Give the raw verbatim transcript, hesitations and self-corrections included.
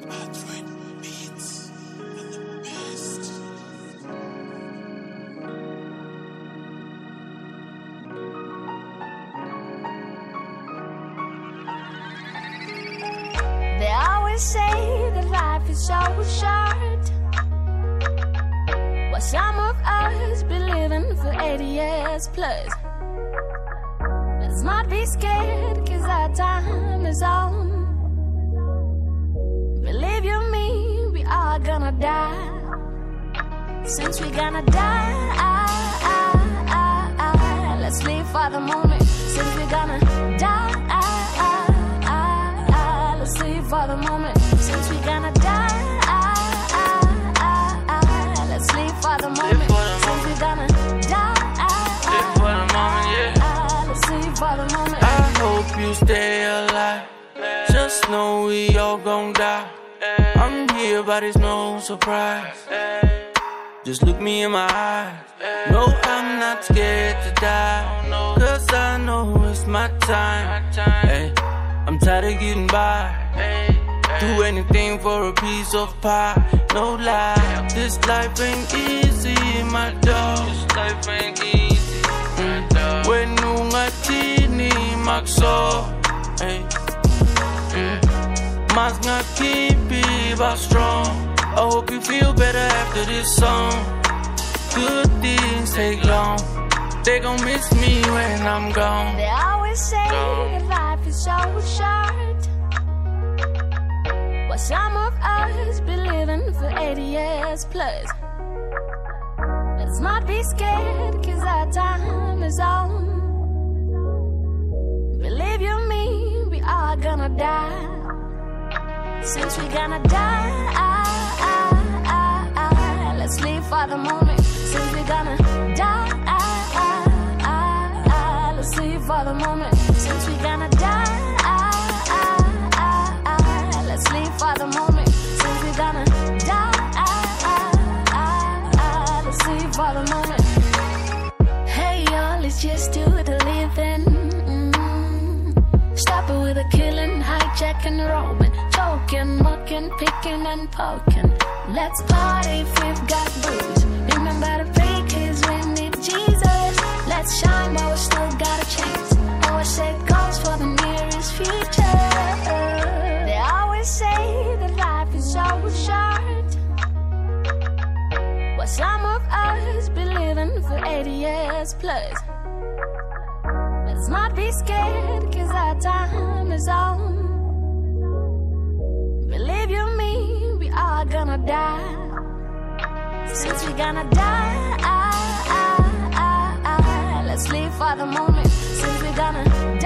They always say that life is so short. While some of us be living for eighty years plus. Let's not be scared, cause our time is on. Believe you me, we are gonna die. Since we gonna die, let's live for the moment. Since we gonna die, let's live for the moment. Since we gonna die, let's live for the moment. Since we gonna die, live for the moment, yeah. Let's live for the moment. I hope you stay alive. Just know we all gon' die. I'm here, but it's no surprise. Just look me in my eyes. No, I'm not scared to die. Cause I know it's my time. Hey, I'm tired of getting by. Do anything for a piece of pie. No lie, this life ain't easy, my dog. This life ain't easy, my dog. When you ngatini makso, hey, mas ngakipi ba strong. I hope you feel better after this song. Good things take long. They gon' miss me when I'm gone. They always say that life is so short. While some of us be living for eighty years plus. Let's not be scared, cause our time is on. Believe you me, we are gonna die. Since we gonna die, let's live for the moment. Since we gonna die, let's live for the moment. Since we gonna die, let's live for the moment. Since we gonna die, let's live for the moment. Hey y'all, it's just do the living. Mm-hmm. Stop it with a killing, hijacking, robbing, choking, mucking, picking and poking. Let's party if we've got booze. Remember to pray cause we need Jesus. Let's shine while we still got a chance. Always set goals for the nearest future. They always say that life is so short. While some of us be living for eighty years plus. Let's not be scared, cause our time is on. Believe you me, we are gonna die. Since we gonna die, let's live for the moment. Since we gonna